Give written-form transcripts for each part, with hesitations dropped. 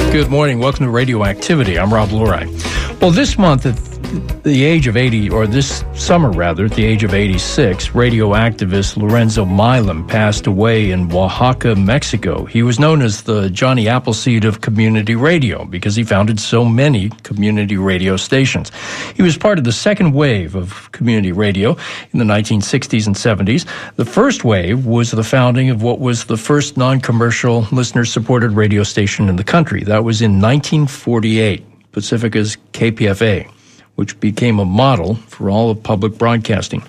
Good morning. Welcome to Radioactivity. I'm Rob Lurai. Well, this month at the age of 80, or this summer rather, at the age of 86, radio activist Lorenzo Milam passed away in Oaxaca, Mexico. He was known as the Johnny Appleseed of community radio because he founded so many community radio stations. He was part of the second wave of community radio in the 1960s and 70s. The first wave was the founding of what was the first non-commercial listener-supported radio station in the country. That was in 1948, Pacifica's KPFA, which became a model for all of public broadcasting.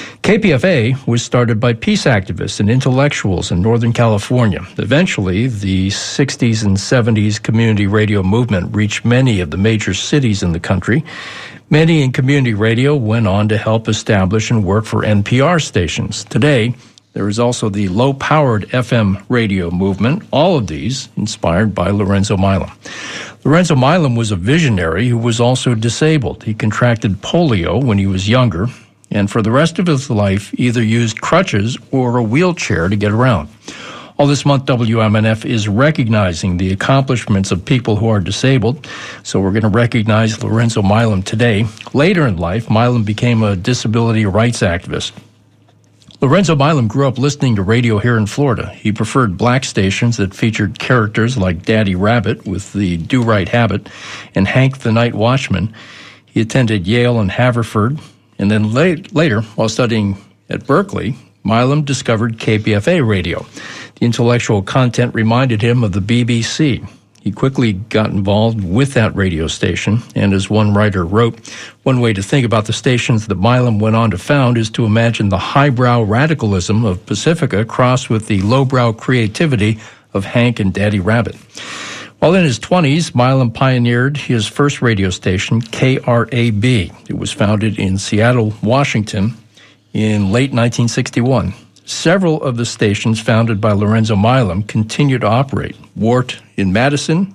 KPFA was started by peace activists and intellectuals in Northern California. Eventually, the 60s and 70s community radio movement reached many of the major cities in the country. Many in community radio went on to help establish and work for NPR stations. Today, there is also the low-powered FM radio movement, all of these inspired by Lorenzo Milam. Lorenzo Milam was a visionary who was also disabled. He contracted polio when he was younger, and for the rest of his life either used crutches or a wheelchair to get around. All this month, WMNF is recognizing the accomplishments of people who are disabled, so we're going to recognize Lorenzo Milam today. Later in life, Milam became a disability rights activist. Lorenzo Milam grew up listening to radio here in Florida. He preferred black stations that featured characters like Daddy Rabbit with the Do-Right Habit and Hank the Night Watchman. He attended Yale and Haverford, and then later, while studying at Berkeley, Milam discovered KPFA radio. The intellectual content reminded him of the BBC. He quickly got involved with that radio station, and as one writer wrote, one way to think about the stations that Milam went on to found is to imagine the highbrow radicalism of Pacifica crossed with the lowbrow creativity of Hank and Daddy Rabbit. While in his 20s, Milam pioneered his first radio station, KRAB. It was founded in Seattle, Washington, in late 1961. Several of the stations founded by Lorenzo Milam continue to operate. WORT in Madison,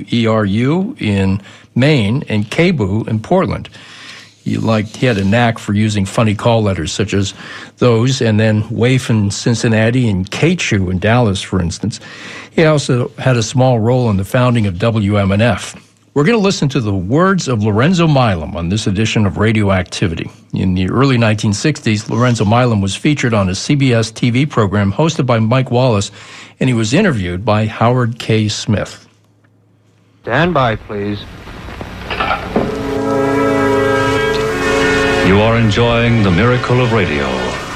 WERU in Maine, and KBOO in Portland. He had a knack for using funny call letters such as those, and then WAIF in Cincinnati and KCHU in Dallas, for instance. He also had a small role in the founding of WMNF. We're going to listen to the words of Lorenzo Milam on this edition of Radioactivity. In the early 1960s, Lorenzo Milam was featured on a CBS TV program hosted by Mike Wallace, and he was interviewed by Howard K. Smith. Stand by, please. You are enjoying the miracle of radio.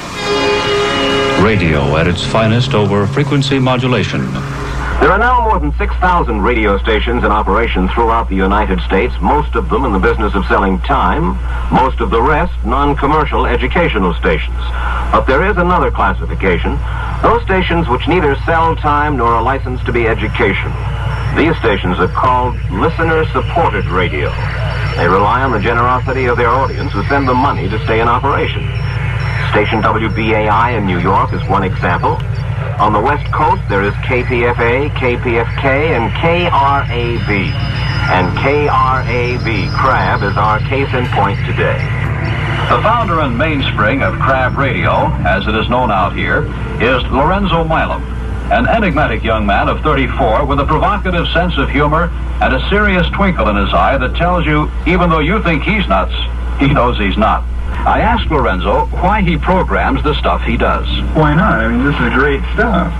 Radio at its finest over frequency modulation. There are now more than 6,000 radio stations in operation throughout the United States, most of them in the business of selling time, most of the rest non-commercial educational stations. But there is another classification, those stations which neither sell time nor are licensed to be educational. These stations are called listener-supported radio. They rely on the generosity of their audience who send them money to stay in operation. Station WBAI in New York is one example. On the West Coast, there is KPFA, KPFK, and KRAB. And KRAB, Crab, is our case in point today. The founder and mainspring of Crab Radio, as it is known out here, is Lorenzo Milam, an enigmatic young man of 34 with a provocative sense of humor and a serious twinkle in his eye that tells you, even though you think he's nuts, he knows he's not. I asked Lorenzo why he programs the stuff he does. Why not? I mean, this is great stuff.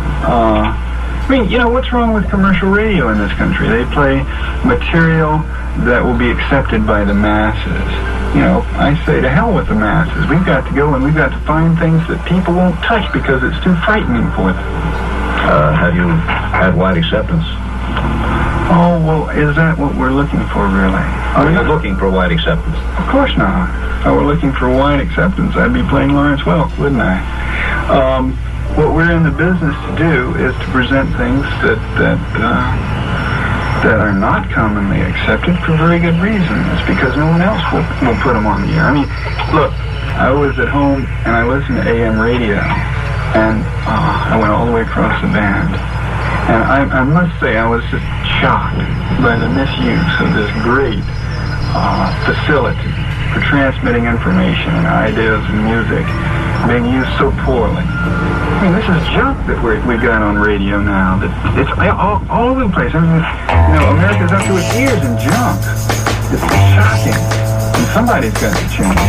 What's wrong with commercial radio in this country? They play material that will be accepted by the masses. I say to hell with the masses. We've got to go and we've got to find things that people won't touch because it's too frightening for them. Have you had wide acceptance? Oh, well, is that what we're looking for, really? Are you looking for wide acceptance? Of course not. If I were looking for wide acceptance, I'd be playing Lawrence Welk, wouldn't I? What we're in the business to do is to present things that are not commonly accepted for very good reasons, because no one else will put them on the air. I mean, look, I was at home and I listened to AM radio, and I went all the way across the band. And I must say, I was just shocked by the misuse of this great facility for transmitting information and ideas and music being used so poorly. I mean, this is junk that we got on radio now. That it's all over the place. I mean, America's up to its ears in junk. It's shocking. And somebody's got to change.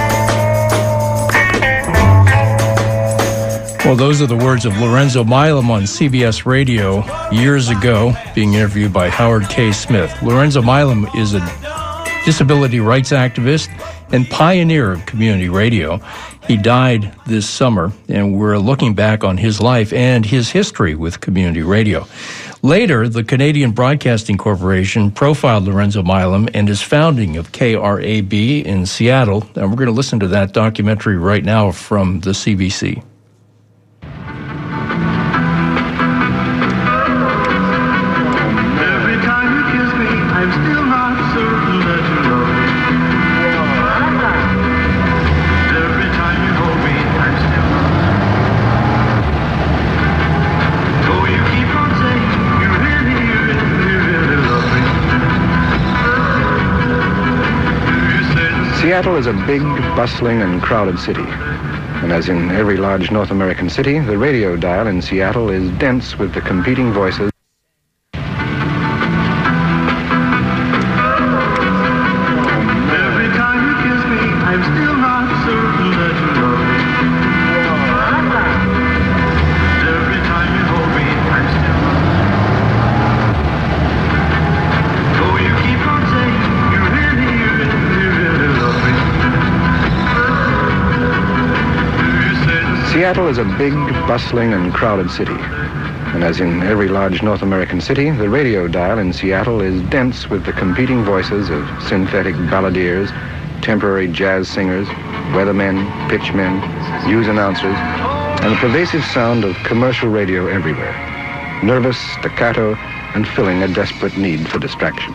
Well, those are the words of Lorenzo Milam on CBS Radio years ago, being interviewed by Howard K. Smith. Lorenzo Milam is a disability rights activist and pioneer of community radio. He died this summer, and we're looking back on his life and his history with community radio. Later, the Canadian Broadcasting Corporation profiled Lorenzo Milam and his founding of KRAB in Seattle, and we're going to listen to that documentary right now from the CBC. Seattle is a big, bustling, and crowded city. And as in every large North American city, the radio dial in Seattle is dense with the competing voices. Seattle is a big, bustling, and crowded city. And as in every large North American city, the radio dial in Seattle is dense with the competing voices of synthetic balladeers, temporary jazz singers, weathermen, pitchmen, news announcers, and the pervasive sound of commercial radio everywhere, nervous, staccato, and filling a desperate need for distraction.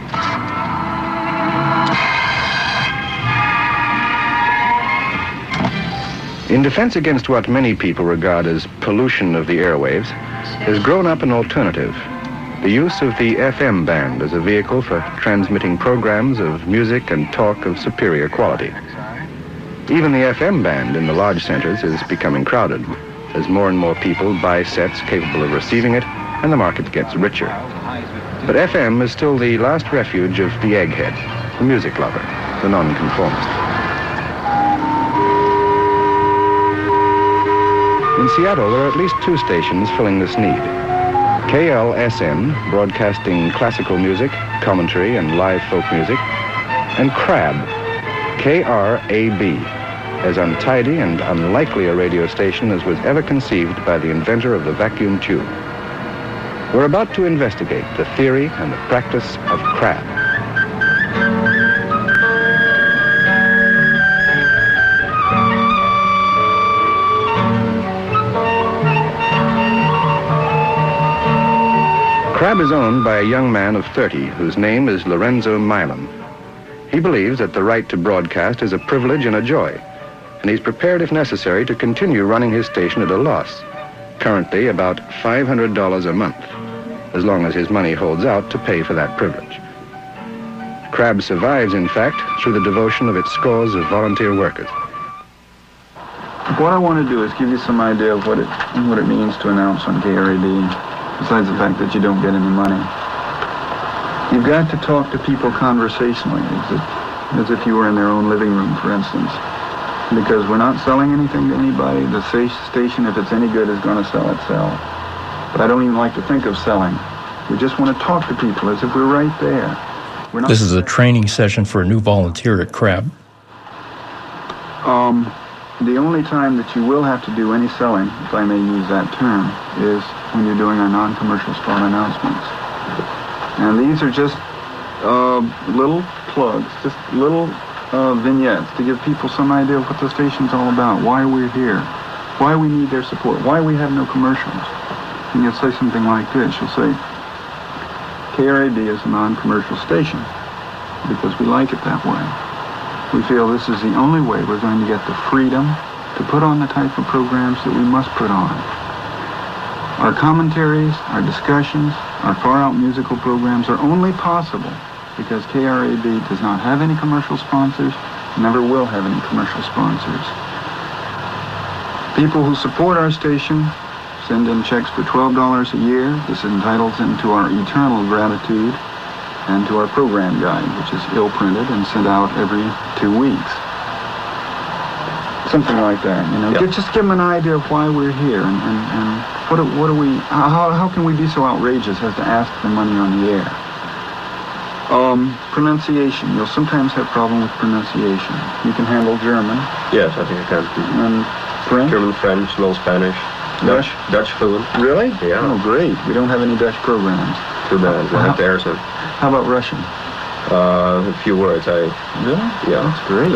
In defense against what many people regard as pollution of the airwaves, has grown up an alternative, the use of the FM band as a vehicle for transmitting programs of music and talk of superior quality. Even the FM band in the large centers is becoming crowded, as more and more people buy sets capable of receiving it, and the market gets richer. But FM is still the last refuge of the egghead, the music lover, the nonconformist. In Seattle, there are at least 2 stations filling this need. KLSM, broadcasting classical music, commentary, and live folk music, and KRAB, K-R-A-B, as untidy and unlikely a radio station as was ever conceived by the inventor of the vacuum tube. We're about to investigate the theory and the practice of KRAB. KRAB is owned by a young man of 30 whose name is Lorenzo Milam. He believes that the right to broadcast is a privilege and a joy, and he's prepared, if necessary, to continue running his station at a loss, currently about $500 a month, as long as his money holds out to pay for that privilege. KRAB survives, in fact, through the devotion of its scores of volunteer workers. What I want to do is give you some idea of what it means to announce on KRAB. Besides the fact that you don't get any money. You've got to talk to people conversationally, as if you were in their own living room, for instance. Because we're not selling anything to anybody. The station, if it's any good, is going to sell itself. But I don't even like to think of selling. We just want to talk to people as if we're right there. This is a training session for a new volunteer at KRAB. The only time that you will have to do any selling, if I may use that term, is when you're doing our non-commercial spot announcements. And these are just little plugs, just little vignettes to give people some idea of what the station's all about, why we're here, why we need their support, why we have no commercials. And you'll say something like this. You'll say, KRAB is a non-commercial station because we like it that way. We feel this is the only way we're going to get the freedom to put on the type of programs that we must put on. Our commentaries, our discussions, our far-out musical programs are only possible because KRAB does not have any commercial sponsors, never will have any commercial sponsors. People who support our station send in checks for $12 a year. This entitles them to our eternal gratitude and to our program guide, which is ill-printed and sent out every 2 weeks. Something like that, you know. Yeah. Just give them an idea of why we're here and what are we, how can we be so outrageous as to ask for money on the air? Pronunciation. You'll sometimes have problem with pronunciation. You can handle German. Yes, I think I can. And French? German, French, a little Spanish. Dutch fluent. Really? Yeah. Oh, great. We don't have any Dutch programs. Too bad. I have to air some. How about Russian? A few words. Really? Yeah. That's great.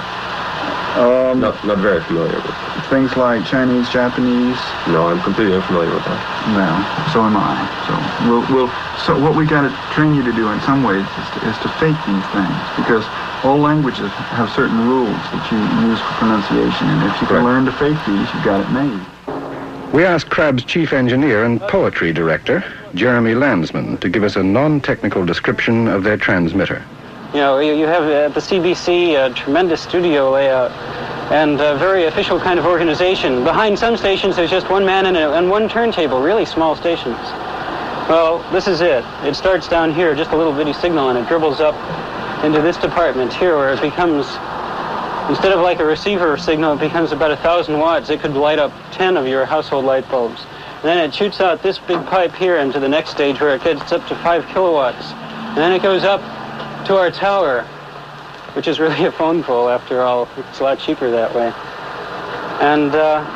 But, not very familiar with things like Chinese, Japanese. No, I'm completely unfamiliar with that. Well, so am I. So so what we got to train you to do in some ways is to fake these things, because all languages have certain rules that you use for pronunciation, and if you can learn to fake these, you've got it made. We asked Crab's chief engineer and poetry director, Jeremy Landsman, to give us a non-technical description of their transmitter. You know, you have at the CBC a tremendous studio layout and a very official kind of organization. Behind some stations, there's just one man and one turntable, really small stations. Well, this is it. It starts down here, just a little bitty signal, and it dribbles up into this department here, where it becomes, instead of like a receiver signal, it becomes about 1,000 watts. It could light up 10 of your household light bulbs. And then it shoots out this big pipe here into the next stage, where it gets up to 5 kilowatts. And then it goes up to our tower, which is really a phone pole after all. It's a lot cheaper that way. And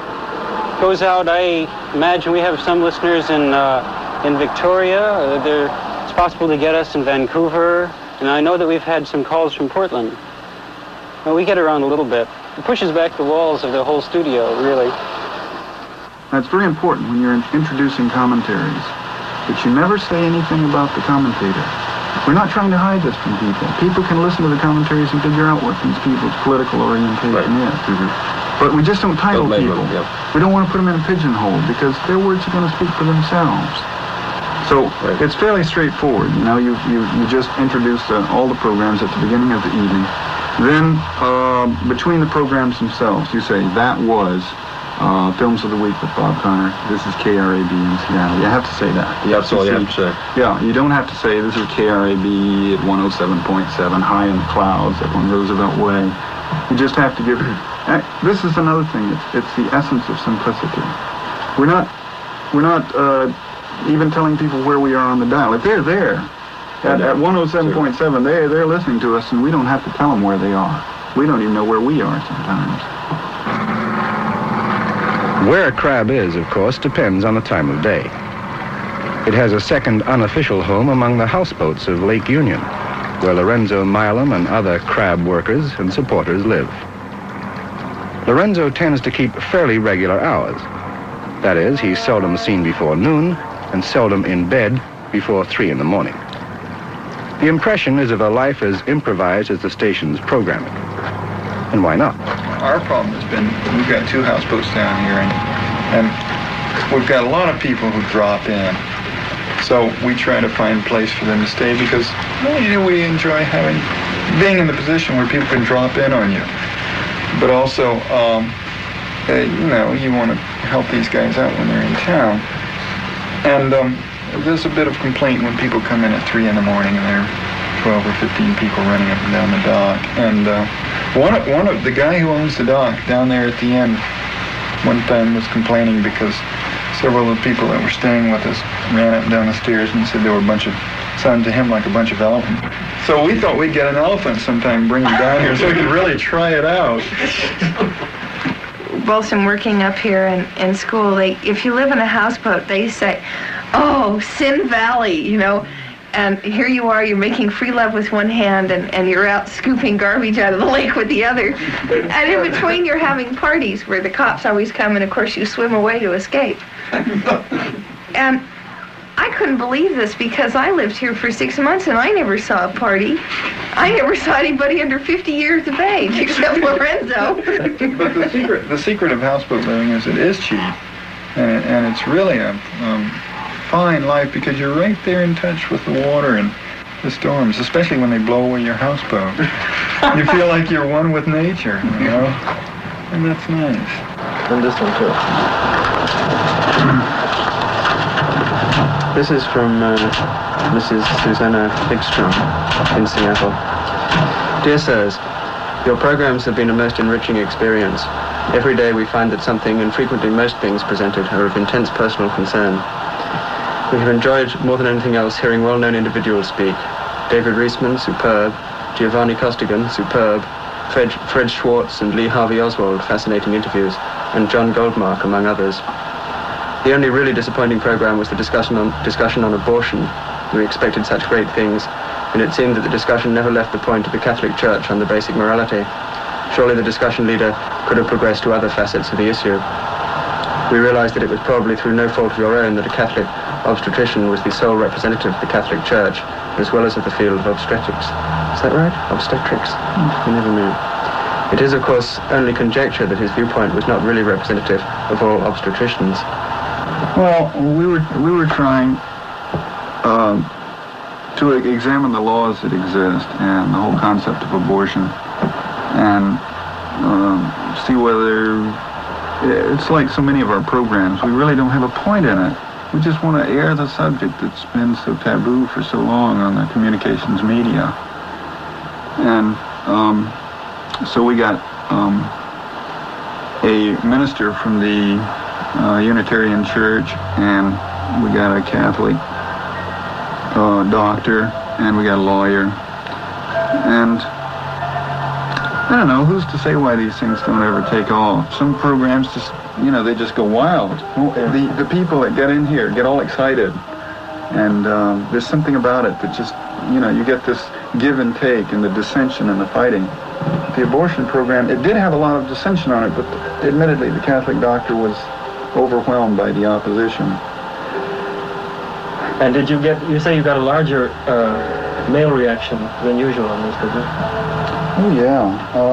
goes out, I imagine we have some listeners in Victoria. It's possible to get us in Vancouver. And I know that we've had some calls from Portland. Well, we get around a little bit. It pushes back the walls of the whole studio, really. That's very important when you're introducing commentaries, that you never say anything about the commentator. We're not trying to hide this from people. People can listen to the commentaries and figure out what these people's political orientation is. Mm-hmm. But we just don't title people. We don't want to put them in a pigeonhole, because their words are going to speak for themselves. So it's fairly straightforward. You know, you just introduce all the programs at the beginning of the evening. Then between the programs themselves, you say, that was Films of the Week with Bob Connor. This is KRAB in Seattle. You have to say that. That's all you have to say. Yeah, you don't have to say, this is KRAB at 107.7, high in the clouds up on Roosevelt Way. You just have to give it. This is another thing. It's the essence of simplicity. We're not even telling people where we are on the dial. If they're there at 107.7, they're listening to us, and we don't have to tell them where they are. We don't even know where we are sometimes. Where Crab is, of course, depends on the time of day. It has a second unofficial home among the houseboats of Lake Union, where Lorenzo Milam and other Crab workers and supporters live. Lorenzo tends to keep fairly regular hours. That is, he's seldom seen before noon and seldom in bed before 3 in the morning. The impression is of a life as improvised as the station's programming. And why not? Our problem has been, we've got 2 houseboats down here, and we've got a lot of people who drop in. So we try to find a place for them to stay, because we enjoy being in the position where people can drop in on you. But also, you want to help these guys out when they're in town. And there's a bit of complaint when people come in at 3 in the morning and there are 12 or 15 people running up and down the dock. And one of the guy who owns the dock down there at the end one time was complaining because several of the people that were staying with us ran up and down the stairs, and he said they were sounded to him like a bunch of elephants. So we thought we'd get an elephant sometime and bring him down here so we could really try it out. Both in working up here in school, if you live in a houseboat, they say, oh, Sin Valley, you know, and here you are, you're making free love with one hand, and you're out scooping garbage out of the lake with the other. And in between, you're having parties where the cops always come, and of course you swim away to escape. And I couldn't believe this, because I lived here for 6 months and I never saw a party. I never saw anybody under 50 years of age except Lorenzo. But the secret of houseboat living is it is cheap, and it's really a fine life, because you're right there in touch with the water and the storms, especially when they blow away your houseboat. You feel like you're one with nature, you know, and that's nice. And this one too. This is from Mrs. Susanna Higstrom in Seattle. Dear Sirs, your programs have been a most enriching experience. Every day we find that something, and frequently most things presented, are of intense personal concern. We have enjoyed more than anything else hearing well-known individuals speak. David Reisman, superb. Giovanni Costigan, superb. Fred Schwartz and Lee Harvey Oswald, fascinating interviews. And John Goldmark, among others. The only really disappointing program was the discussion on abortion. We expected such great things, and it seemed that the discussion never left the point of the Catholic Church on the basic morality. Surely the discussion leader could have progressed to other facets of the issue. We realized that it was probably through no fault of your own that a Catholic obstetrician was the sole representative of the Catholic Church, as well as of the field of obstetrics. Is that right? Obstetrics? You never knew. It is, of course, only conjecture that his viewpoint was not really representative of all obstetricians. Well, we were trying to examine the laws that exist and the whole concept of abortion, and see whether it's like so many of our programs. We really don't have a point in it. We just want to air the subject that's been so taboo for so long on the communications media. And so we got a minister from the Unitarian Church, and we got a Catholic doctor, and we got a lawyer. And I don't know, who's to say why these things don't ever take off? Some programs just, they just go wild. The people that get in here get all excited, and there's something about it that just, you get this give and take and the dissension and the fighting. The abortion program, it did have a lot of dissension on it, but admittedly the Catholic doctor was overwhelmed by the opposition. And did you say you got a larger male reaction than usual on this, did you? Oh, yeah.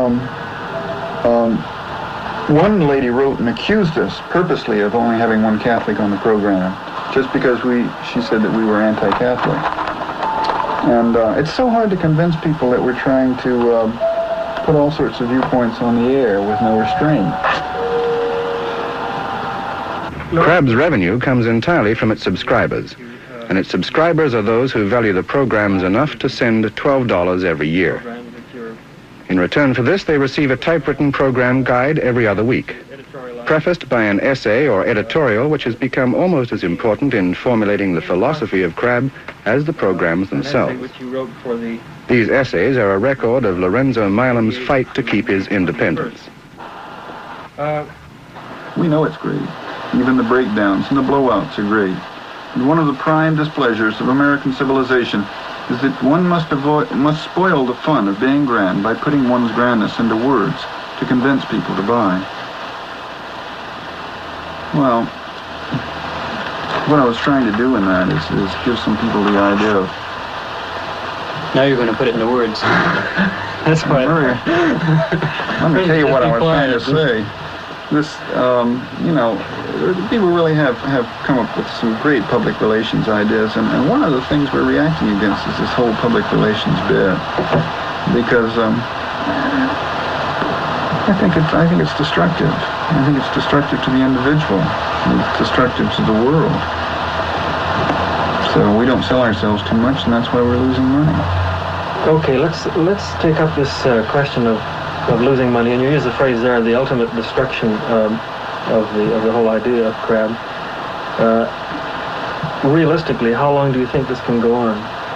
One lady wrote and accused us purposely of only having one Catholic on the program, just because she said that we were anti-Catholic. And it's so hard to convince people that we're trying to put all sorts of viewpoints on the air with no restraint. Crab's revenue comes entirely from its subscribers, and its subscribers are those who value the programs enough to send $12 every year. In return for this, they receive a typewritten program guide every other week, prefaced by an essay or editorial which has become almost as important in formulating the philosophy of Crab as the programs themselves. These essays are a record of Lorenzo Milam's fight to keep his independence. We know it's great. Even the breakdowns and the blowouts are great. And one of the prime displeasures of American civilization is that one must spoil the fun of being grand by putting one's grandness into words to convince people to buy. Well, what I was trying to do in that is give some people the idea of... Now you're going to put it into words. That's why... Let me tell you what I was trying to say. This, people really have come up with some great public relations ideas, and one of the things we're reacting against is this whole public relations bit, because I think it's destructive. I think it's destructive to the individual. It's destructive to the world. So we don't sell ourselves too much, and that's why we're losing money. Okay, let's take up this question of losing money, and you use the phrase there, the ultimate destruction of the whole idea of Crab. Realistically, how long do you think this can go on?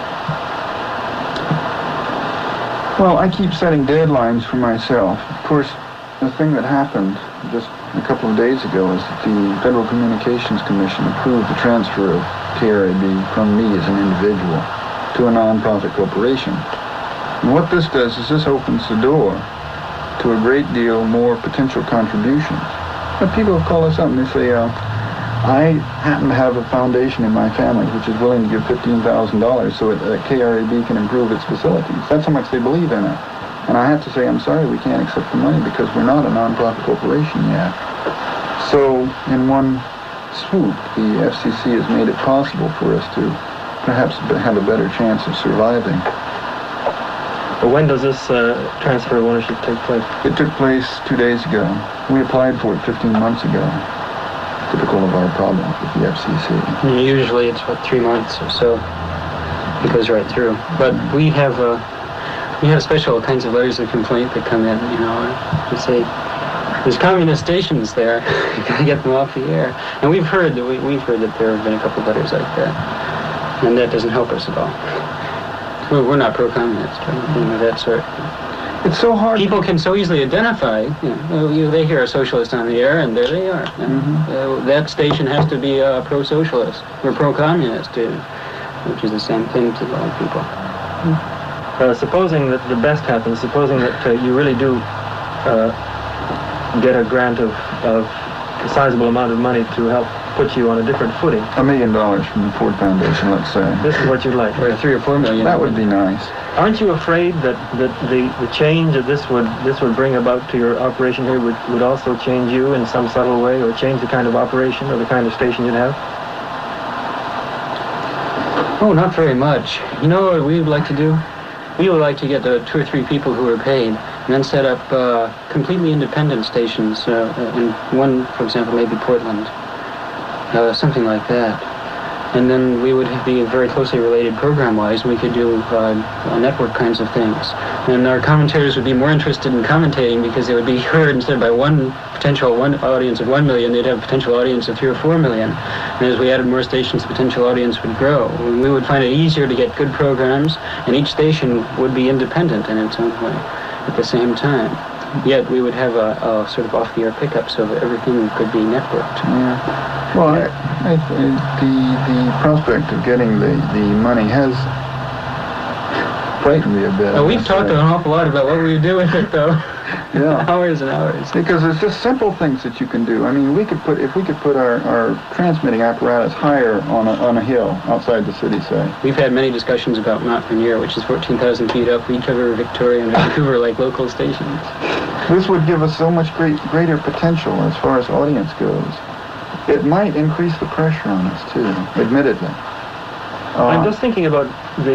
Well, I keep setting deadlines for myself. Of course, the thing that happened just a couple of days ago is that the Federal Communications Commission approved the transfer of KRAB from me as an individual to a non-profit corporation. And what this does is this opens the door to a great deal more potential contributions. But people have called us up and they say, I happen to have a foundation in my family which is willing to give $15,000 so that KRAB can improve its facilities. That's how much they believe in it. And I have to say, I'm sorry, we can't accept the money because we're not a non-profit corporation yet. So, in one swoop, the FCC has made it possible for us to perhaps have a better chance of surviving. But when does this transfer of ownership take place? It took place 2 days ago. We applied for it 15 months ago. Typical of our problems with the FCC. Usually it's, 3 months or so. It goes right through. But we have special kinds of letters of complaint that come in, to say, there's communist stations there. You gotta get them off the air. And we've heard that there have been a couple of letters like that, and that doesn't help us at all. We're not pro-communist or anything of that sort. It's so hard. People can so easily identify. They hear a socialist on the air, and there they are. That station has to be pro-socialist or pro-communist, which is the same thing to a lot of people. Supposing that the best happens, supposing that you really do get a grant of a sizable amount of money to help put you on a different footing. $1 million from the Ford Foundation, let's say. This is what you'd like. Or 3 or 4 million. That would be nice. Aren't you afraid that the change that this would bring about to your operation here would also change you in some subtle way, or change the kind of operation or the kind of station you'd have? Oh, not very much. You know what we would like to do? We would like to get 2 or 3 people who are paid, and then set up completely independent stations. In one, for example, maybe Portland, something like that. And then we would be very closely related program-wise. We could do network kinds of things. And our commentators would be more interested in commentating because they would be heard instead by one audience of 1 million, they'd have a potential audience of 3 or 4 million. And as we added more stations, the potential audience would grow. And we would find it easier to get good programs, and each station would be independent in its own way at the same time. Yet we would have a sort of off-the-air pickup so that everything could be networked. Yeah. Well, the prospect of getting the money has frightened me a bit. We've talked an awful lot about what we would do with it, though. Yeah. Hours and hours. Because there's just simple things that you can do. I mean, if we could put our transmitting apparatus higher on a hill outside the city, say. We've had many discussions about Mount Rainier, which is 14,000 feet up. We cover Victoria and Vancouver like local stations. This would give us so much greater potential as far as audience goes. It might increase the pressure on us too, admittedly. I'm just thinking about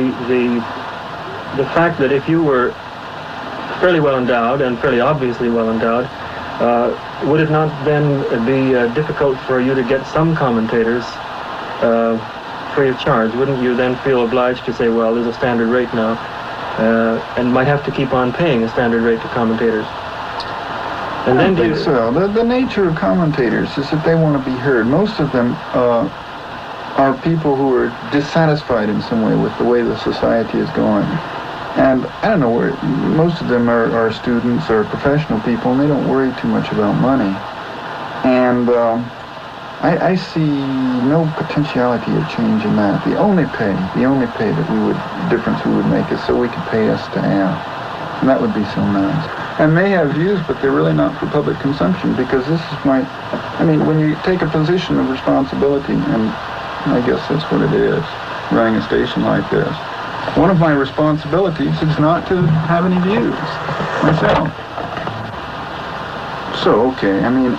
the fact that if you were fairly well endowed and fairly obviously well endowed, would it not then be difficult for you to get some commentators free of charge? Wouldn't you then feel obliged to say, well, there's a standard rate now, and might have to keep on paying a standard rate to commentators? And I don't think so. The nature of commentators is that they want to be heard. Most of them are people who are dissatisfied in some way with the way the society is going. And I don't know, most of them are students or professional people, and they don't worry too much about money. And I see no potentiality of change in that. The only pay difference we would make is so we could pay us to air. And that would be so nice. And they have views, but they're really not for public consumption, because this is when you take a position of responsibility, and I guess that's what it is, running a station like this. One of my responsibilities is not to have any views myself. So, okay,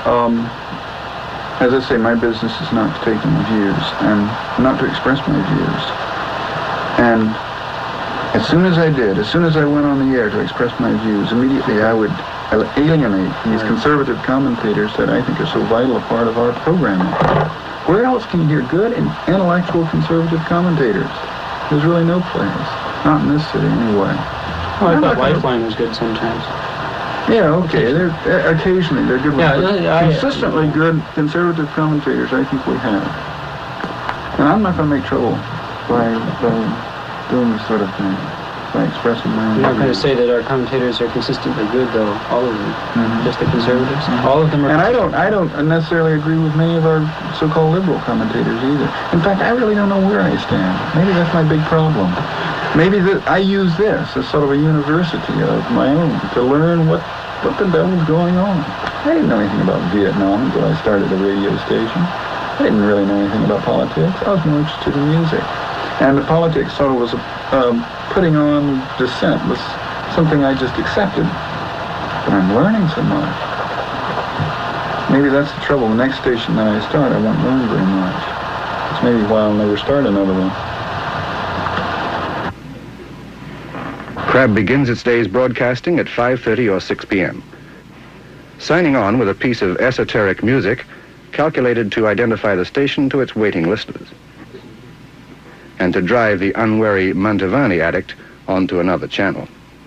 as I say, my business is not to take any views and not to express my views. And as soon as I went on the air to express my views, immediately I would alienate these conservative commentators that I think are so vital a part of our programming. Where else can you hear good and intellectual conservative commentators? There's really no place. Not in this city, anyway. Well, I thought Lifeline was good sometimes. Yeah, okay. Occasionally they're good. Consistently good conservative commentators, I think we have. And I'm not going to make trouble by doing this sort of thing, by expressing my own. You're not going to say that our commentators are consistently good, though. All of them, just the conservatives. All of them are. And I don't necessarily agree with many of our so-called liberal commentators either. In fact, I really don't know where I stand. Maybe that's my big problem. Maybe I use this as sort of a university of my own to learn what the devil's going on. I didn't know anything about Vietnam until I started the radio station. I didn't really know anything about politics. I was more interested in music. And the politics sort of was putting on dissent was something I just accepted. But I'm learning so much. Maybe that's the trouble. The next station that I start, I won't learn very much. It's maybe why I'll never start another one. Crab begins its day's broadcasting at 5:30 or 6 p.m. Signing on with a piece of esoteric music calculated to identify the station to its waiting listeners and to drive the unwary Mantovani addict onto another channel.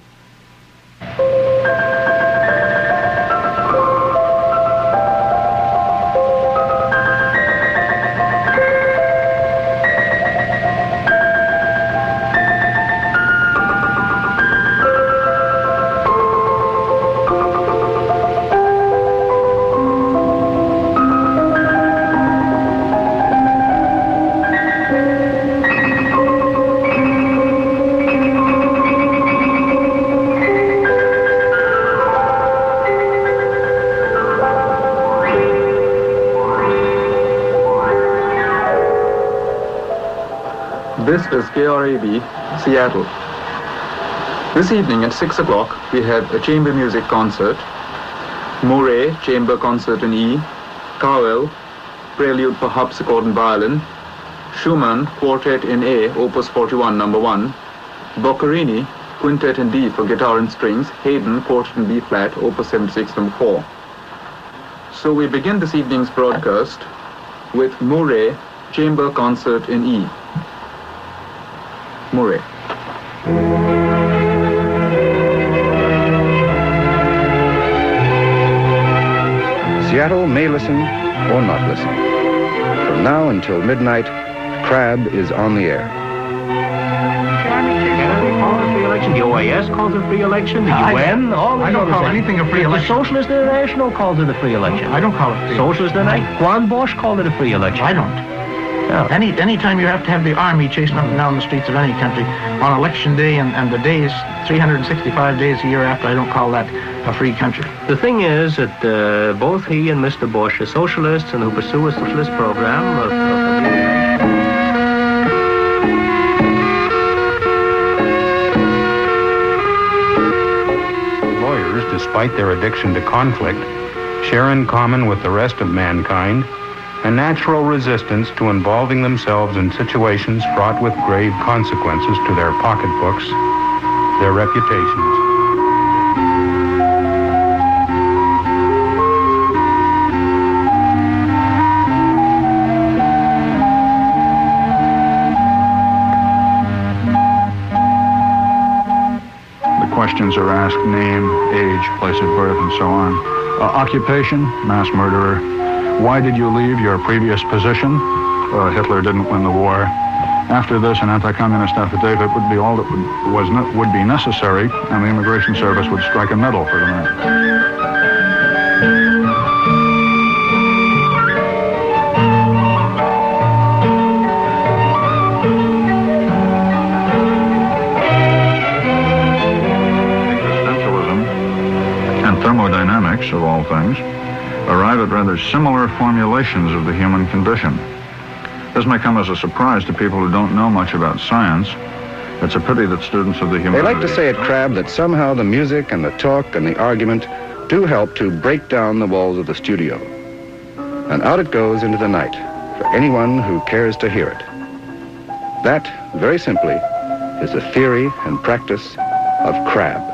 This is KRAB, Seattle. This evening at 6 o'clock, we have a chamber music concert. Murray, Chamber Concert in E. Cowell, Prelude for harpsichord and violin. Schumann, Quartet in A, Opus 41, number 1. Boccherini, Quintet in D for guitar and strings. Haydn, Quartet in B flat, Opus 76, number 4. So we begin this evening's broadcast with Murray, Chamber Concert in E. Murray. Seattle may listen or not listen. From now until midnight, Crab is on the air. The OAS calls it a free election. The UN, all I don't call anything a free election. The Socialist International calls it a free election. I don't call it free. Socialist International. Juan Bosch called it a free election. I don't. No. Any time you have to have the army chasing up and down the streets of any country on election day and the days, 365 days a year after, I don't call that a free country. The thing is that both he and Mr. Bush are socialists and who pursue a socialist program of Lawyers, despite their addiction to conflict, share in common with the rest of mankind a natural resistance to involving themselves in situations fraught with grave consequences to their pocketbooks, their reputations. The questions are asked: name, age, place of birth, and so on. Occupation, mass murderer. Why did you leave your previous position? Hitler didn't win the war. After this, an anti-communist affidavit would be all that would be necessary, and the Immigration Service would strike a medal for the man. Thermodynamics, of all things, arrive at rather similar formulations of the human condition. This may come as a surprise to people who don't know much about science. It's a pity that students of the humanity... They like to say at Crab that somehow the music and the talk and the argument do help to break down the walls of the studio. And out it goes into the night for anyone who cares to hear it. That, very simply, is the theory and practice of Crab.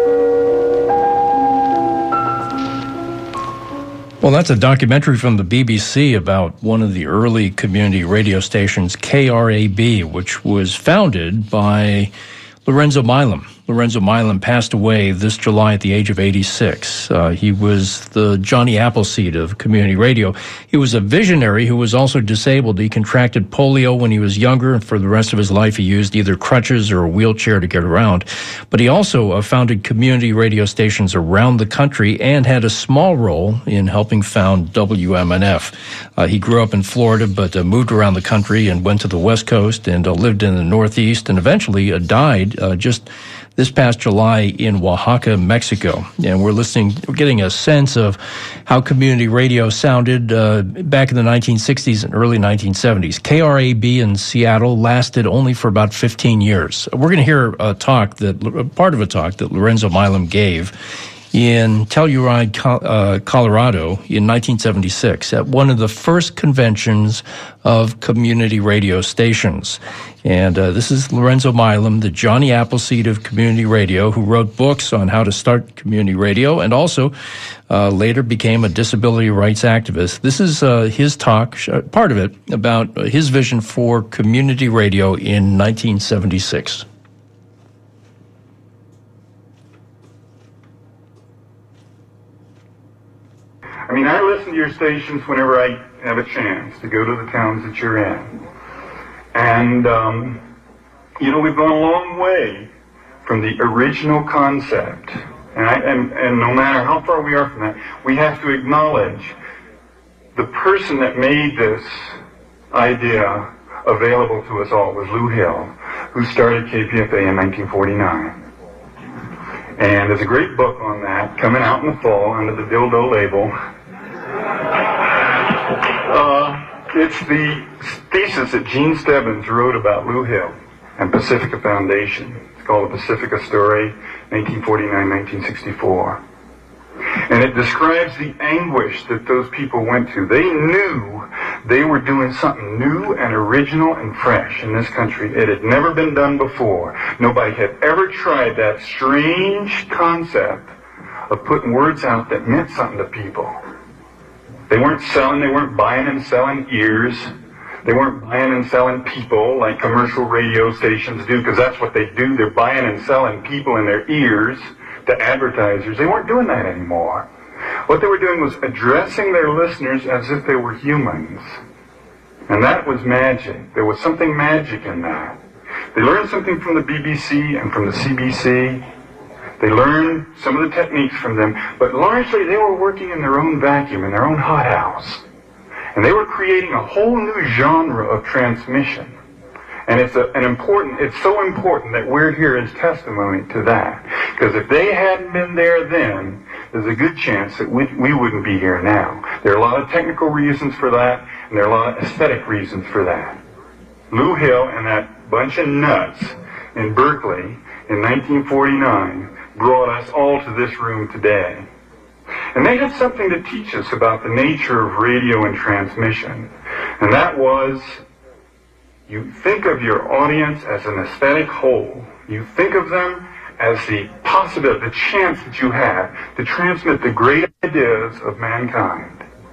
Well, that's a documentary from the BBC about one of the early community radio stations, KRAB, which was founded by Lorenzo Milam. Lorenzo Milam passed away this July at the age of 86. He was the Johnny Appleseed of community radio. He was a visionary who was also disabled. He contracted polio when he was younger, and for the rest of his life he used either crutches or a wheelchair to get around. But he also founded community radio stations around the country and had a small role in helping found WMNF. He grew up in Florida but moved around the country and went to the West Coast and lived in the Northeast and eventually died just this past July in Oaxaca, Mexico. And we're getting a sense of how community radio sounded back in the 1960s and early 1970s. KRAB in Seattle lasted only for about 15 years. We're going to hear part of a talk that Lorenzo Milam gave in Telluride, Colorado in 1976 at one of the first conventions of community radio stations. And this is Lorenzo Milam, the Johnny Appleseed of community radio, who wrote books on how to start community radio and also later became a disability rights activist. This is his talk, part of it, about his vision for community radio in 1976. I mean, I listen to your stations whenever I have a chance to go to the towns that you're in. And, you know, we've gone a long way from the original concept. And no matter how far we are from that, we have to acknowledge the person that made this idea available to us all was Lou Hill, who started KPFA in 1949. And there's a great book on that coming out in the fall under the Dildo label. It's the thesis that Gene Stebbins wrote about Lou Hill and Pacifica Foundation. It's called The Pacifica Story, 1949-1964. And it describes the anguish that those people went to. They knew they were doing something new and original and fresh in this country. It had never been done before. Nobody had ever tried that strange concept of putting words out that meant something to people. They weren't buying and selling ears. They weren't buying and selling people like commercial radio stations do, because that's what they do. They're buying and selling people in their ears to advertisers. They weren't doing that anymore. What they were doing was addressing their listeners as if they were humans. And that was magic. There was something magic in that. They learned something from the BBC and from the CBC. They learned some of the techniques from them, but largely they were working in their own vacuum, in their own hothouse. And they were creating a whole new genre of transmission. And it's so important that we're here as testimony to that. Because if they hadn't been there then, there's a good chance that we wouldn't be here now. There are a lot of technical reasons for that, and there are a lot of aesthetic reasons for that. Lou Hill and that bunch of nuts in Berkeley in 1949 brought us all to this room today. And they had something to teach us about the nature of radio and transmission. And that was, you think of your audience as an aesthetic whole. You think of them as the possibility, the chance that you have to transmit the great ideas of mankind.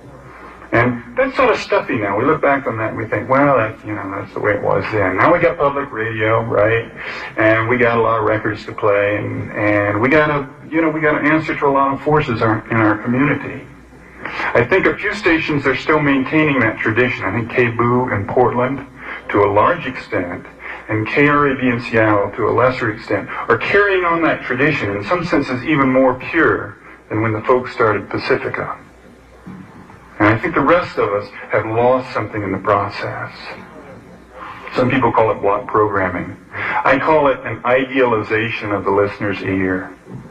And that's sort of stuffy now. We look back on that and we think, well, that's the way it was then. Now we got public radio, right? And we got a lot of records to play, and we got to answer to a lot of forces in our community. I think a few stations are still maintaining that tradition. I think KBOO in Portland, to a large extent, and KRAB in Seattle, to a lesser extent, are carrying on that tradition, in some senses even more pure than when the folks started Pacifica. And I think the rest of us have lost something in the process. Some people call it block programming. I call it an idealization of the listener's ear.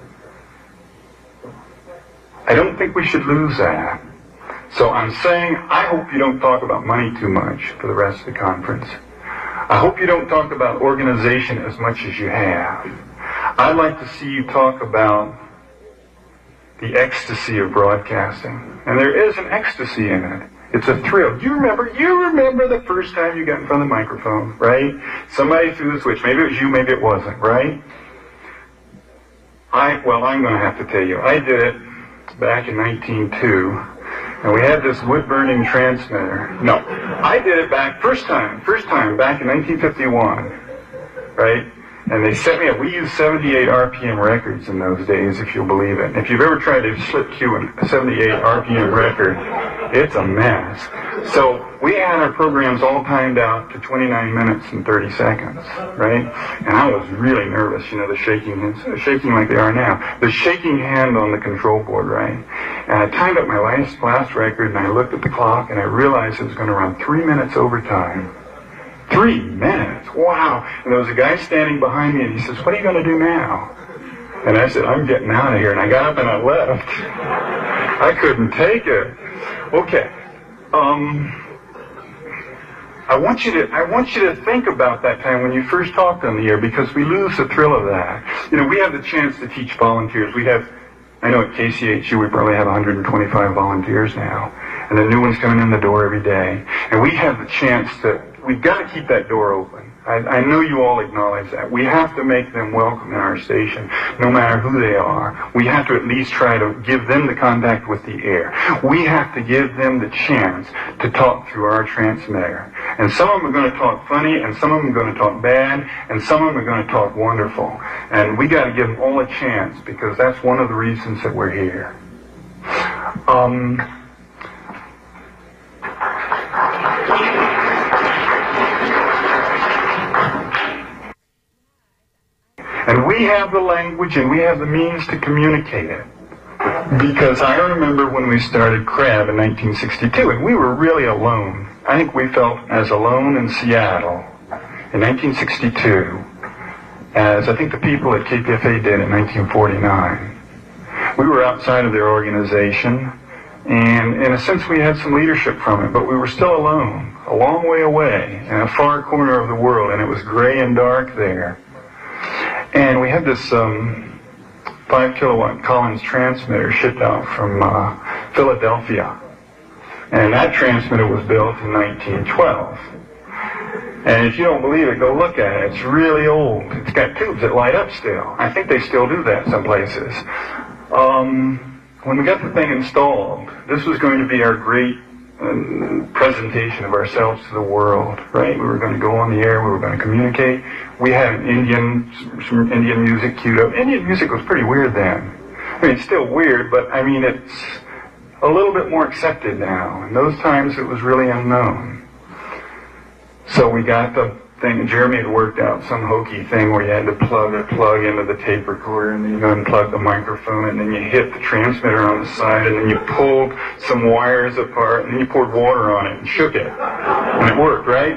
I don't think we should lose that. So I'm saying, I hope you don't talk about money too much for the rest of the conference. I hope you don't talk about organization as much as you have. I'd like to see you talk about the ecstasy of broadcasting. And there is an ecstasy in it. It's a thrill. You remember the first time you got in front of the microphone, right? Somebody threw the switch. Maybe it was you, maybe it wasn't, right? I'm going to have to tell you. I did it back in 1902, and we had this wood-burning transmitter. No, I did it first time back in 1951, right? And they set me up. We used 78 RPM records in those days, if you'll believe it. And if you've ever tried to slip cue a 78 RPM record, it's a mess. So we had our programs all timed out to 29 minutes and 30 seconds, right? And I was really nervous, the shaking like they are now. The shaking hand on the control board, right? And I timed up my last record, and I looked at the clock, and I realized it was going to run 3 minutes overtime. 3 minutes? Wow. And there was a guy standing behind me, and he says, what are you going to do now? And I said, I'm getting out of here. And I got up and I left. I couldn't take it. Okay. I want you to think about that time when you first talked on the air, because we lose the thrill of that. We have the chance to teach volunteers. We have I know at KCHU we probably have 125 volunteers now, and the new ones coming in the door every day. And we have the chance we've got to keep that door open. I know you all acknowledge that. We have to make them welcome in our station, no matter who they are. We have to at least try to give them the contact with the air. We have to give them the chance to talk through our transmitter. And some of them are going to talk funny, and some of them are going to talk bad, and some of them are going to talk wonderful. And we got to give them all a chance, because that's one of the reasons that we're here. And we have the language and we have the means to communicate it. Because I remember when we started CRAB in 1962, and we were really alone. I think we felt as alone in Seattle in 1962 as I think the people at KPFA did in 1949. We were outside of their organization, and in a sense we had some leadership from it, but we were still alone, a long way away, in a far corner of the world, and it was gray and dark there. And we had this 5 kilowatt Collins transmitter shipped out from Philadelphia. And that transmitter was built in 1912. And if you don't believe it, go look at it. It's really old. It's got tubes that light up still. I think they still do that some places. When we got the thing installed, this was going to be our great presentation of ourselves to the world, right? We were going to go on the air, we were going to communicate. We had some Indian music queued up. Indian music was pretty weird then. I mean, it's still weird, but I mean, it's a little bit more accepted now. In those times, it was really unknown. So we got the thing, Jeremy had worked out some hokey thing where you had to plug a plug into the tape recorder, and then you unplug the microphone, and then you hit the transmitter on the side, and then you pulled some wires apart, and then you poured water on it and shook it. And it worked, right?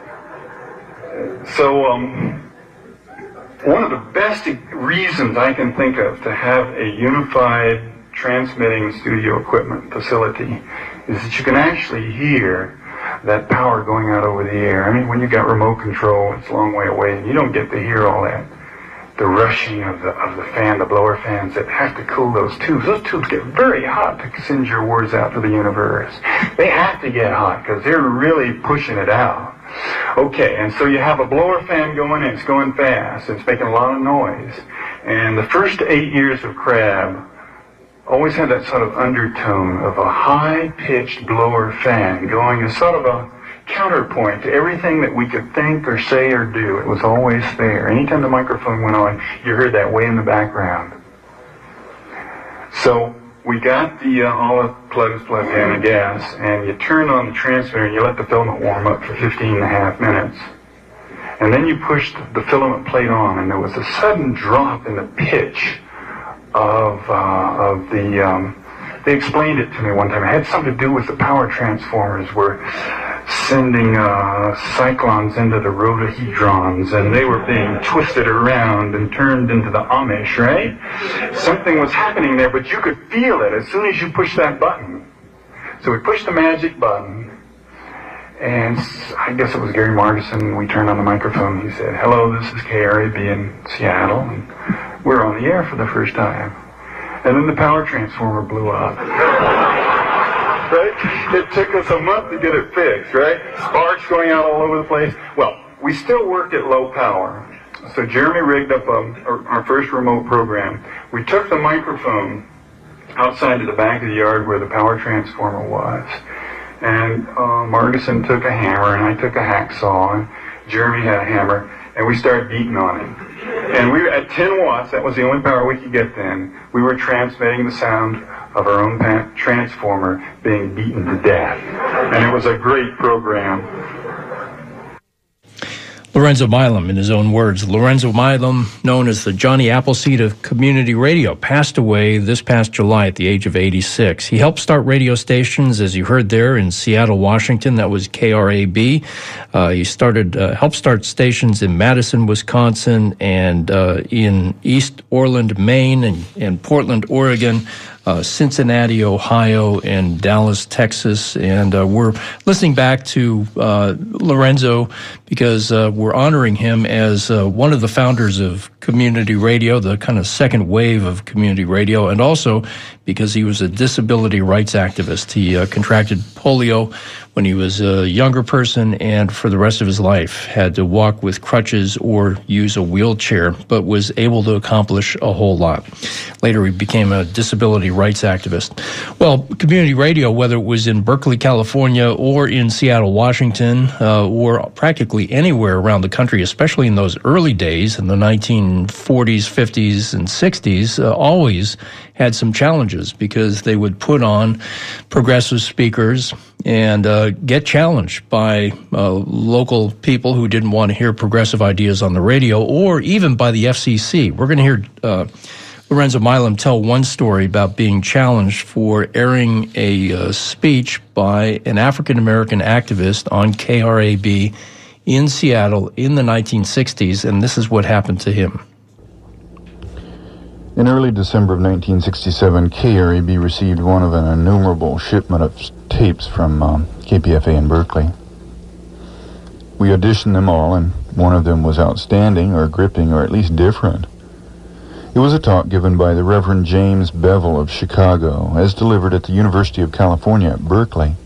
So, one of the best reasons I can think of to have a unified transmitting studio equipment facility is that you can actually hear that power going out over the air. I mean, when you got remote control, it's a long way away, and you don't get to hear all that. The rushing of the fan, the blower fans that have to cool those tubes. Those tubes get very hot to send your words out to the universe. They have to get hot because they're really pushing it out. Okay, and so you have a blower fan going, and it's going fast, and it's making a lot of noise. And the first 8 years of CRAB always had that sort of undertone of a high-pitched blower fan going as sort of a counterpoint to everything that we could think or say or do. It was always there. Anytime the microphone went on, you heard that way in the background. So we got all the plugs plugged in, I guess, and you turn on the transmitter and you let the filament warm up for 15.5 minutes. And then you pushed the filament plate on, and there was a sudden drop in the pitch of the, they explained it to me one time. It had something to do with the power transformers were sending cyclones into the rotahedrons, and they were being twisted around and turned into the Amish, right? Something was happening there, but you could feel it as soon as you pushed that button. So we pushed the magic button, and I guess it was Gary Margison. We turned on the microphone. He said, "Hello, this is KRAB in Seattle." And we're on the air for the first time. And then the power transformer blew up. Right? It took us a month to get it fixed, right? Sparks going out all over the place. Well, we still worked at low power. So Jeremy rigged up our first remote program. We took the microphone outside to the back of the yard where the power transformer was. And Margison took a hammer, and I took a hacksaw, and Jeremy had a hammer, and we started beating on it. And we were at 10 watts, that was the only power we could get then. We were transmitting the sound of our own transformer being beaten to death. And it was a great program. Lorenzo Milam, in his own words. Lorenzo Milam, known as the Johnny Appleseed of community radio, passed away this past July at the age of 86. He helped start radio stations, as you heard there, in Seattle, Washington. That was KRAB. He helped start stations in Madison, Wisconsin, and in East Orland, Maine, and Portland, Oregon. Cincinnati, Ohio, and Dallas, Texas. And we're listening back to Lorenzo because we're honoring him as one of the founders of community radio, the kind of second wave of community radio, and also because he was a disability rights activist. He contracted polio when he was a younger person, and for the rest of his life had to walk with crutches or use a wheelchair, but was able to accomplish a whole lot. Later, he became a disability rights activist. Well, community radio, whether it was in Berkeley, California, or in Seattle, Washington, or practically anywhere around the country, especially in those early days in the 1940s, 50s, and 60s, always had some challenges because they would put on progressive speakers and get challenged by local people who didn't want to hear progressive ideas on the radio, or even by the FCC. We're going to hear Lorenzo Milam tell one story about being challenged for airing a speech by an African-American activist on KRAB in Seattle in the 1960s, and this is what happened to him. In early December of 1967, KRAB received one of an innumerable shipment of tapes from KPFA in Berkeley. We auditioned them all, and one of them was outstanding, or gripping, or at least different. It was a talk given by the Reverend James Bevel of Chicago, as delivered at the University of California at Berkeley.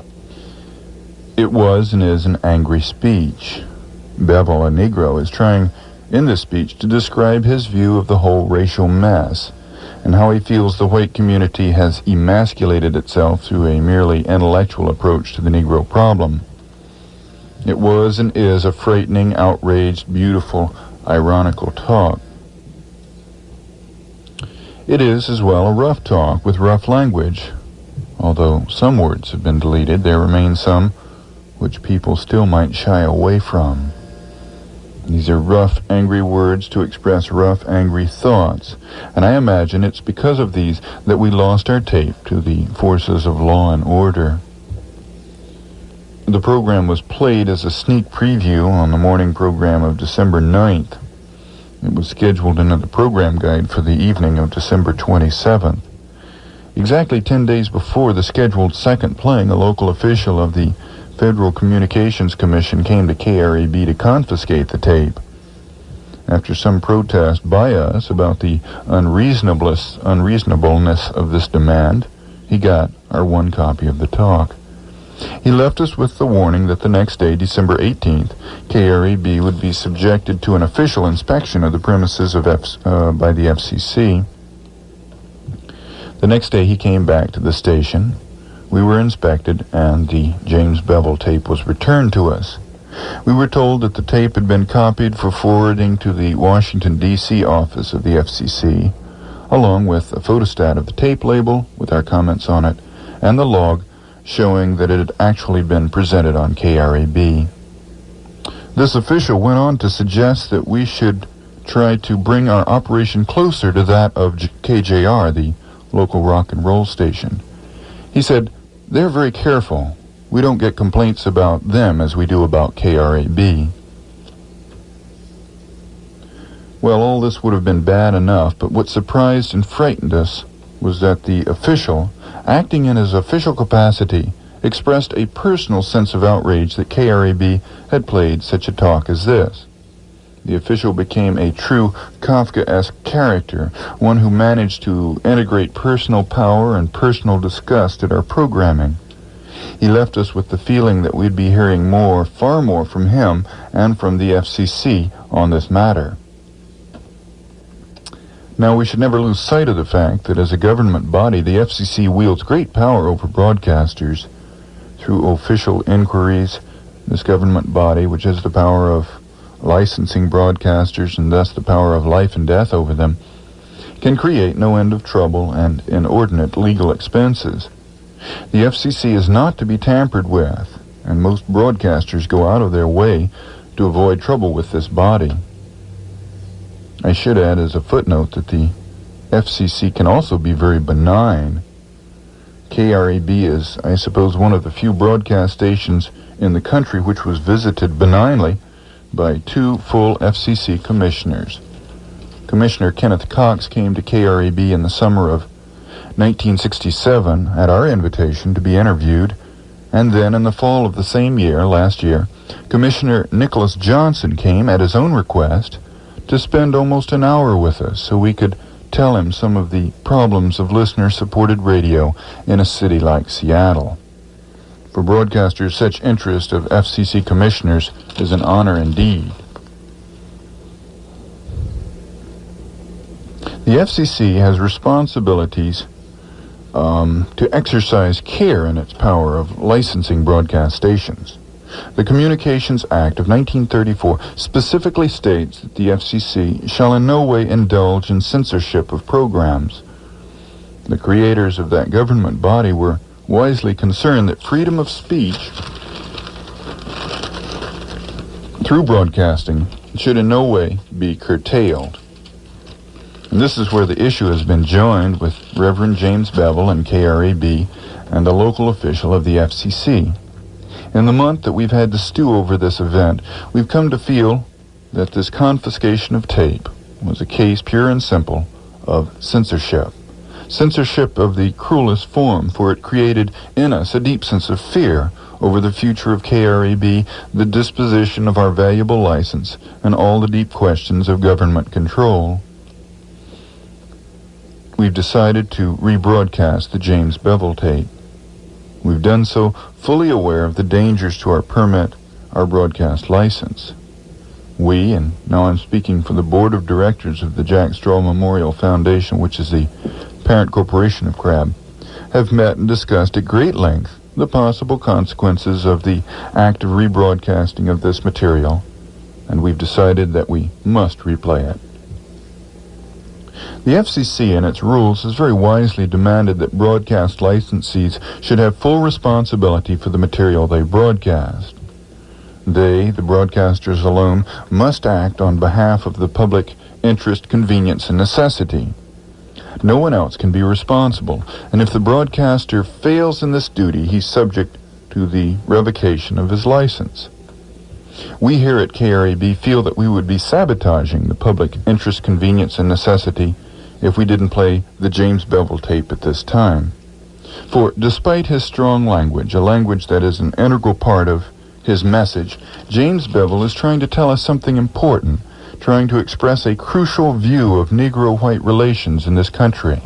It was and is an angry speech. Bevel, a Negro, is trying in this speech to describe his view of the whole racial mess and how he feels the white community has emasculated itself through a merely intellectual approach to the Negro problem. It was and is a frightening, outraged, beautiful, ironical talk. It is, as well, a rough talk with rough language. Although some words have been deleted, there remain some which people still might shy away from. These are rough, angry words to express rough, angry thoughts, and I imagine it's because of these that we lost our tape to the forces of law and order. The program was played as a sneak preview on the morning program of December 9th. It was scheduled into the program guide for the evening of December 27th. Exactly 10 days before the scheduled second playing, a local official of the Federal Communications Commission came to KRAB to confiscate the tape. After some protest by us about the unreasonableness of this demand, he got our one copy of the talk. He left us with the warning that the next day, December 18th, KRAB would be subjected to an official inspection of the premises of by the FCC. The next day he came back to the station. We were inspected, and the James Bevel tape was returned to us. We were told that the tape had been copied for forwarding to the Washington, D.C. office of the FCC, along with a photostat of the tape label with our comments on it, and the log showing that it had actually been presented on KRAB. This official went on to suggest that we should try to bring our operation closer to that of KJR, the local rock and roll station. He said, "They're very careful. We don't get complaints about them as we do about KRAB." Well, all this would have been bad enough, but what surprised and frightened us was that the official, acting in his official capacity, expressed a personal sense of outrage that KRAB had played such a talk as this. The official became a true Kafkaesque character, one who managed to integrate personal power and personal disgust at our programming. He left us with the feeling that we'd be hearing more, far more from him and from the FCC on this matter. Now, we should never lose sight of the fact that as a government body, the FCC wields great power over broadcasters. Through official inquiries, this government body, which has the power of licensing broadcasters and thus the power of life and death over them, can create no end of trouble and inordinate legal expenses. The FCC is not to be tampered with, and most broadcasters go out of their way to avoid trouble with this body. I should add as a footnote that the FCC can also be very benign. KRAB is, I suppose, one of the few broadcast stations in the country which was visited benignly by two full FCC commissioners. Commissioner Kenneth Cox came to KRAB in the summer of 1967 at our invitation to be interviewed, and then in the fall of the same year, last year, Commissioner Nicholas Johnson came at his own request to spend almost an hour with us so we could tell him some of the problems of listener-supported radio in a city like Seattle. For broadcasters, such interest of FCC commissioners is an honor indeed. The FCC has responsibilities to exercise care in its power of licensing broadcast stations. The Communications Act of 1934 specifically states that the FCC shall in no way indulge in censorship of programs. The creators of that government body were wisely concerned that freedom of speech through broadcasting should in no way be curtailed. And this is where the issue has been joined with Reverend James Bevel and KRAB and a local official of the FCC. In the month that we've had to stew over this event, we've come to feel that this confiscation of tape was a case pure and simple of censorship. Censorship of the cruelest form, for it created in us a deep sense of fear over the future of KRAB, the disposition of our valuable license, and all the deep questions of government control. We've decided to rebroadcast the James Bevel tape. We've done so fully aware of the dangers to our permit, our broadcast license. We, and now I'm speaking for the Board of Directors of the Jack Straw Memorial Foundation, which is the parent corporation of CRAB, have met and discussed at great length the possible consequences of the act of rebroadcasting of this material, and we've decided that we must replay it. The FCC in its rules has very wisely demanded that broadcast licensees should have full responsibility for the material they broadcast. They, the broadcasters alone, must act on behalf of the public interest, convenience, and necessity. No one else can be responsible, and if the broadcaster fails in this duty, he's subject to the revocation of his license. We here at KRAB feel that we would be sabotaging the public interest, convenience, and necessity if we didn't play the James Bevel tape at this time. For despite his strong language, a language that is an integral part of his message, James Bevel is trying to tell us something important, trying to express a crucial view of Negro-white relations in this country.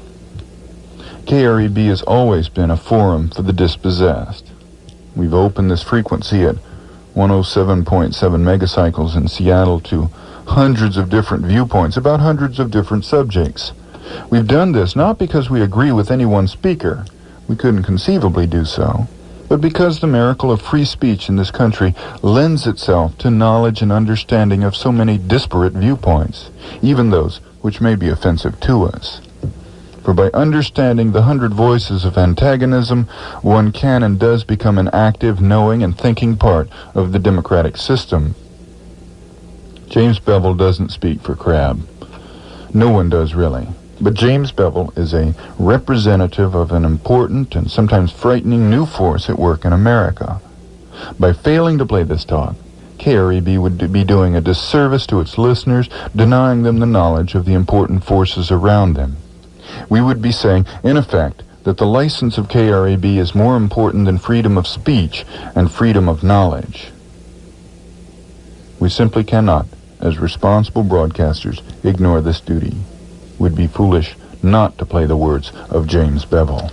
KRAB has always been a forum for the dispossessed. We've opened this frequency at 107.7 megacycles in Seattle to hundreds of different viewpoints about hundreds of different subjects. We've done this not because we agree with any one speaker. We couldn't conceivably do so. But because the miracle of free speech in this country lends itself to knowledge and understanding of so many disparate viewpoints, even those which may be offensive to us. For by understanding the 100 voices of antagonism, one can and does become an active, knowing, and thinking part of the democratic system. James Bevel doesn't speak for CRAB. No one does really. But James Bevel is a representative of an important and sometimes frightening new force at work in America. By failing to play this talk, KRAB would be doing a disservice to its listeners, denying them the knowledge of the important forces around them. We would be saying, in effect, that the license of KRAB is more important than freedom of speech and freedom of knowledge. We simply cannot, as responsible broadcasters, ignore this duty. We'd be foolish not to play the words of James Bevel.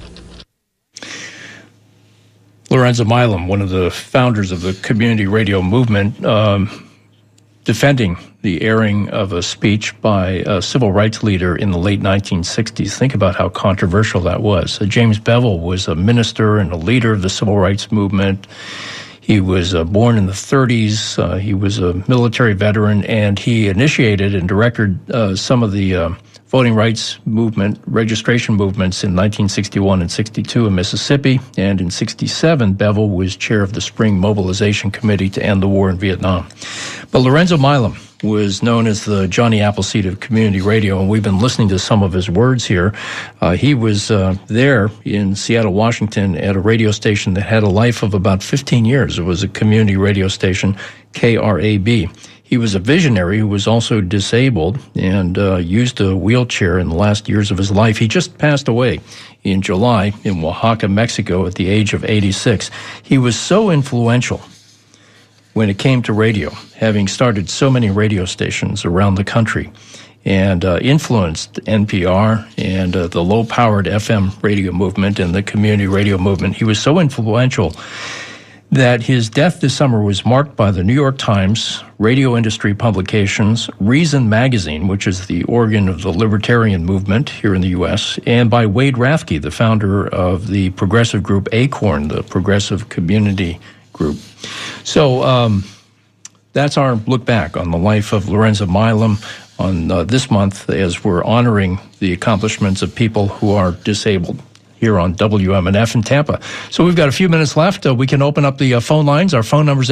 Lorenzo Milam, one of the founders of the community radio movement, defending the airing of a speech by a civil rights leader in the late 1960s. Think about how controversial that was. James Bevel was a minister and a leader of the civil rights movement. He was born in the 30s. He was a military veteran, and he initiated and directed some of the voting rights movement, registration movements in 1961 and 62 in Mississippi. And in 67, Bevel was chair of the Spring Mobilization Committee to end the war in Vietnam. But Lorenzo Milam was known as the Johnny Appleseed of community radio, and we've been listening to some of his words here. He was there in Seattle, Washington, at a radio station that had a life of about 15 years. It was a community radio station, KRAB. He was a visionary who was also disabled and used a wheelchair in the last years of his life. He just passed away in July in Oaxaca, Mexico, at the age of 86. He was so influential when it came to radio, having started so many radio stations around the country, and influenced NPR and the low-powered FM radio movement and the community radio movement. He was so influential that his death this summer was marked by the New York Times, radio industry publications, Reason Magazine, which is the organ of the libertarian movement here in the U.S., and by Wade Rathke, the founder of the progressive group ACORN, the Progressive Community Group. So that's our look back on the life of Lorenzo Milam on this month, as we're honoring the accomplishments of people who are disabled here on WMNF in Tampa. So we've got a few minutes left. We can open up the phone lines. Our phone number is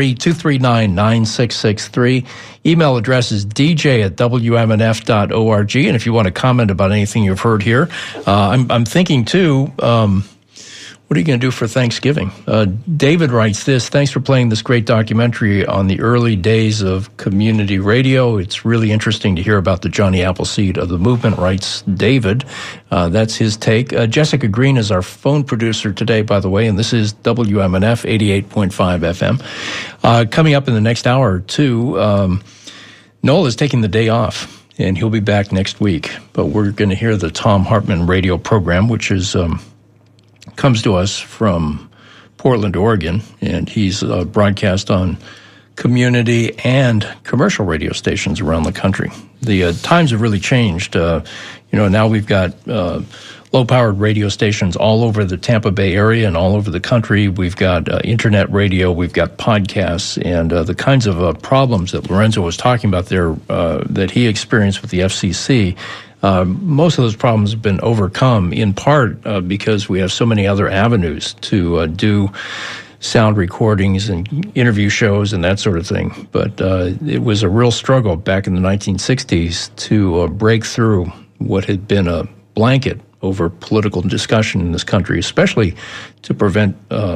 813-239-9663. Email address is dj@wmnf.org. And if you want to comment about anything you've heard here, I'm thinking too, what are you going to do for Thanksgiving? David writes this: thanks for playing this great documentary on the early days of community radio. It's really interesting to hear about the Johnny Appleseed of the movement, writes David. That's his take. Jessica Green is our phone producer today, by the way, and this is WMNF 88.5 FM. Coming up in the next hour or two, Noel is taking the day off, and he'll be back next week. But we're going to hear the Thom Hartmann radio program, which is comes to us from Portland, Oregon, and he's broadcast on community and commercial radio stations around the country. The times have really changed. Now we've got low-powered radio stations all over the Tampa Bay area and all over the country. We've got internet radio, we've got podcasts, and the kinds of problems that Lorenzo was talking about there that he experienced with the FCC. Most of those problems have been overcome in part because we have so many other avenues to do sound recordings and interview shows and that sort of thing. But it was a real struggle back in the 1960s to break through what had been a blanket over political discussion in this country, especially to present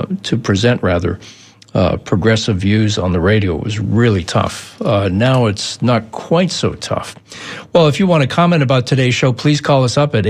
progressive views on the radio. It was really tough. Now it's not quite so tough. Well, if you want to comment about today's show, please call us up at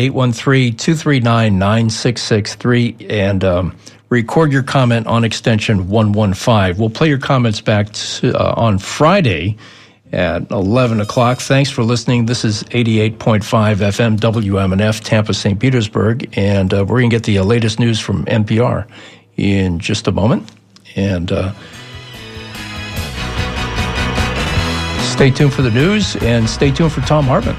813-239-9663 and record your comment on extension 115. We'll play your comments back on Friday at 11 o'clock. Thanks for listening. This is 88.5 FM WMNF, Tampa, St. Petersburg, and we're going to get the latest news from NPR in just a moment. And stay tuned for the news, and stay tuned for Thom Hartmann.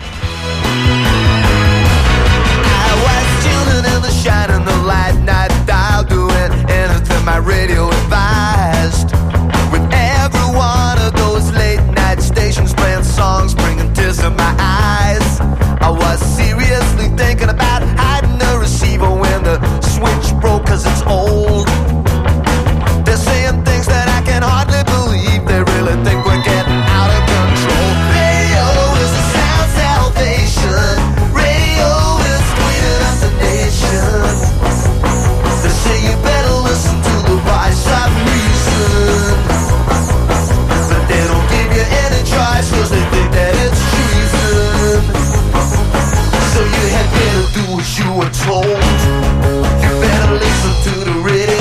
I was tuning in the shine and the light night dial, doing anything my radio advised. With every one of those late night stations playing songs, bringing tears to my eyes. I was seriously thinking about hiding the receiver when the switch broke, 'cause it's old. They're saying things that I can hardly believe. They really think we're getting out of control. Radio is a sound salvation. Radio is cleaning up the nation. They say you better listen to the voice of reason, but they don't give you any choice, 'cause they think that it's treason. So you had better do what you were told. You better listen to the radio.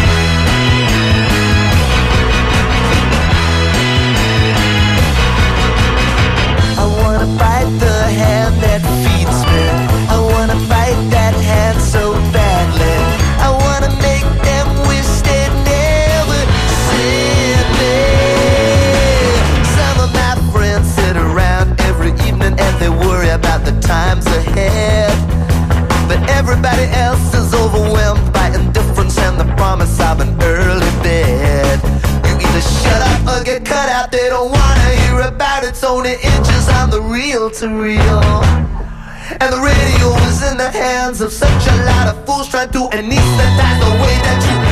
Fight the hand that feeds me. I wanna fight that hand so badly. I wanna make them wish they never sent me. Some of my friends sit around every evening and they worry about the times ahead. But everybody else is overwhelmed by indifference and the promise of an early bed. You either shut up or get cut out. They don't wanna hear about it's only inches on the reel-to-reel. And the radio is in the hands of such a lot of fools trying to anesthetize the way that you